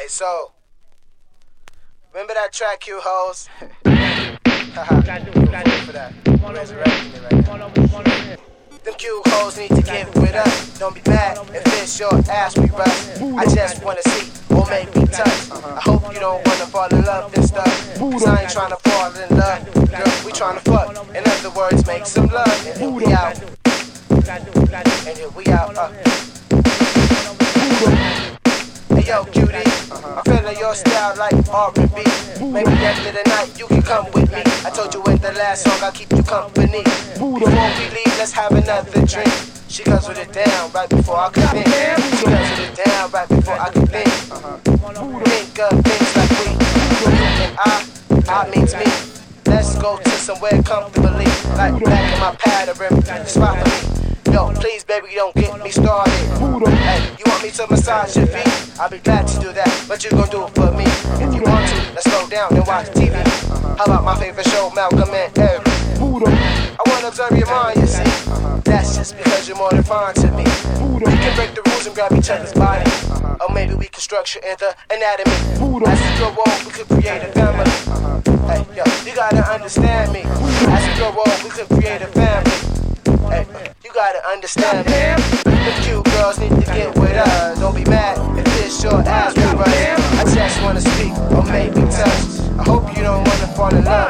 Hey, so, remember that track, you hoes? Haha, for that. Resurrecting me right now. Them cute hoes need to get with us. Don't be mad if it's your ass we rust. I just wanna see or make me touch. I hope you don't wanna fall in love and stuff. Cause I ain't tryna fall in love. Girl, we tryna fuck. In other words, make some love. And here we out. And here we out. Hey yo, cutie, I'm feeling your style like R&B. Maybe after the night you can come with me. I told you in the last song I'll keep you company. Before we leave, let's have another drink. She guzzled it down right before I could think. She guzzled it down right before I could think. Think of things like we. And I means me. Let's go to somewhere comfortably, like back in my pattern, spot for me. Yo, please, baby, don't get me started. Hey, you want me to massage your feet? I'll be glad to do that, but you gon' do it for me. If you want to, let's slow down and watch TV. How about my favorite show, Malcolm and Eric? I wanna observe your mind, you see. That's just because you're more than fine to me. We can break the rules and grab each other's body. Or maybe we can structure in the anatomy. As we grow old, we could create a family. Hey, yo, you gotta understand me. As we grow old, we could create a family. Hey, you gotta understand me. The cute girls need to get with us. Don't be mad if it's your ass we rust. I just wanna speak or maybe touch. I hope you don't wanna fall in love.